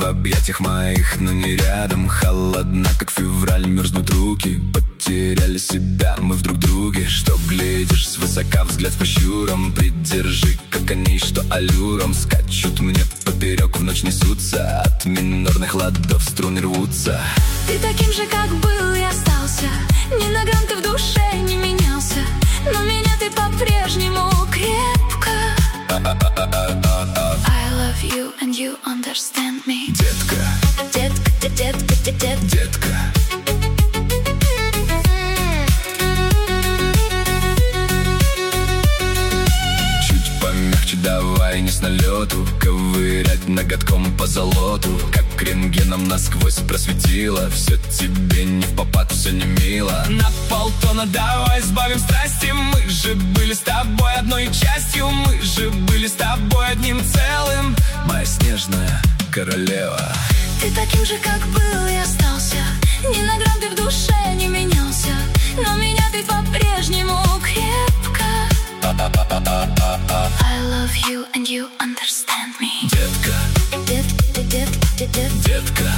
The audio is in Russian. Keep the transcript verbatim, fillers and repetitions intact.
в объятиях моих, но не рядом. Холодна, как февраль, мерзнут руки. Потеряли себя мы в друг друге. Что глядишь свысока, взгляд с прищуром. Придержи, как коней, что аллюром скачут мне поперек, в ночь несутся. От минорных ладов струны рвутся. Ты таким же, как был, и остался. Ни на грамм ты в душе не менялся, но меня ты по-прежнему крепко. I love you and you understand me. Детка, Детка, детка, детка, детка. Чуть помягче давай, не с налету. Ковырять ноготком по золоту. Как рентгеном насквозь просветило. Все тебе не в попад, все не мило. На полтона давай сбавим страсти. Мы же были с тобой одной частью. Мы же были с тобой одним целым. Моя снежная королева. Ты таким же, как был, и остался. Ни на грамм ты в душе не менялся, но меня ты по-прежнему крепко. I love you and you understand me. Детка, Детка, детка, детка, детка.